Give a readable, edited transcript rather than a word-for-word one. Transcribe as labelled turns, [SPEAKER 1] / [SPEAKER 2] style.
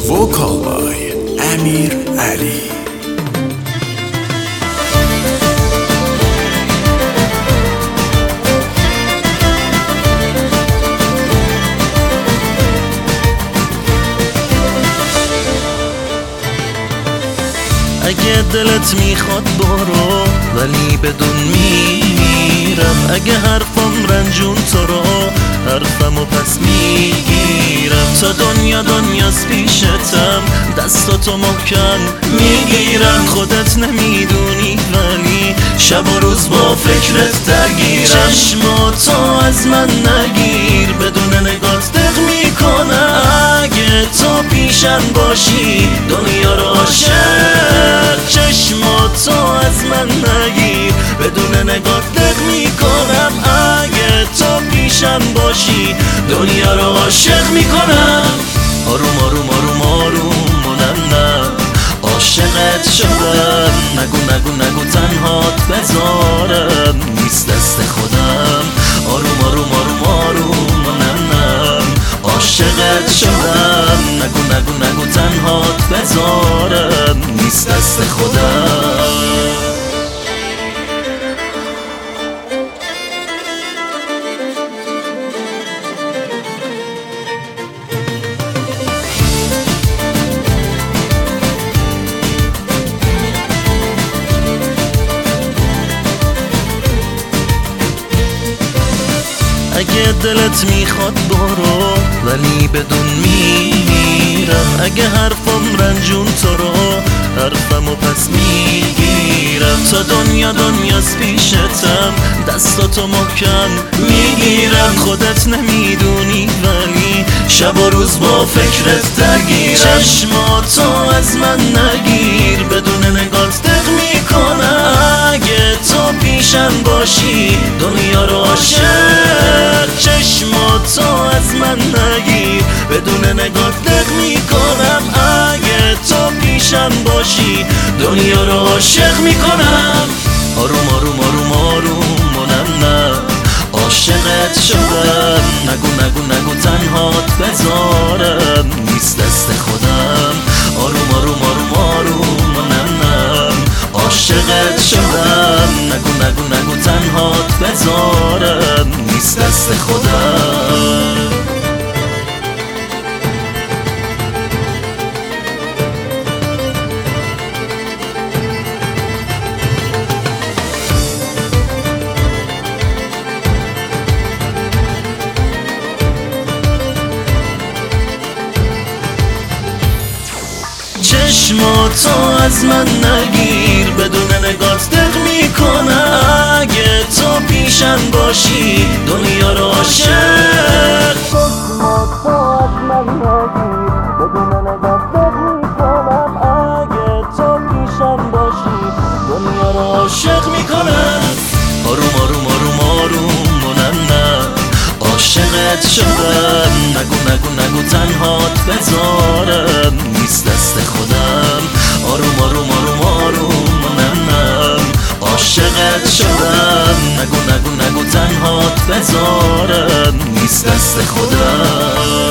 [SPEAKER 1] Vocal by Amir Ali.
[SPEAKER 2] اگه دلت میخواد برو ولی بدون میرم، اگه حرفم رنجون تو رو حرفمو پس میگیرم، تا دنیاست پیشتم دستاتو محکم میگیرم، خودت نمیدونی ولی شب و روز با فکرت درگیرم، چشماتو از من نگیر بدون نگات دق میکنم، اگه تو پیشم باشی دنیا رو عاشق، چشماتو از من نگیر بدون نگات دق میکنم، اگه تو پیشم باشی دنیا رو عاشق میکنم، آروم آروم آروم آروم و نه عاشقت شدم، نگو تنهات بذارم نیست دست خودم، آروم آروم آروم آروم و نه عاشقت شدم، نگو تنهات بذارم نیست دست خودم. اگه دلت میخواد برو ولی بدون میرم، اگه حرفم رنجون تو رو حرفمو پس میگیرم، تا دنیاست پیشتم دستاتو محکم میگیرم، خودت نمیدونی ولی شب و روز با فکرت درگیرم، چشماتو از من نگیر بدون نگات دق میکنم، اگه تو پیشم باشی دنیا رو عاشق، چشماتو از من نگیر بدون نگات دق میکنم، اگه تو پیشم باشی دنیا رو عاشق میکنم، آروم آروم آروم آروم و نه عاشقت شدم، نگو تنهات بذارم نیست دست خودم، آروم آروم آروم آروم و نه عاشقت شدم، نگو تنهات بذارم نیست دست خودم. چشماتو از من نگیر بدون نگات دق میکنم، اگه تو پیشم باشی دنیا رو عاشق، چشماتو از من نگیر بدون نگات دق میکنم، اگه تو پیشم باشی دنیا رو عاشق میکنم، آروم آروم آروم آروم و نه عاشقت شدم، نگو تنهات بذارم نیست دست خودم، آروم آروم آروم آروم و نه عاشقت شدم، نگو تنهات بذارم نیست دست خودم.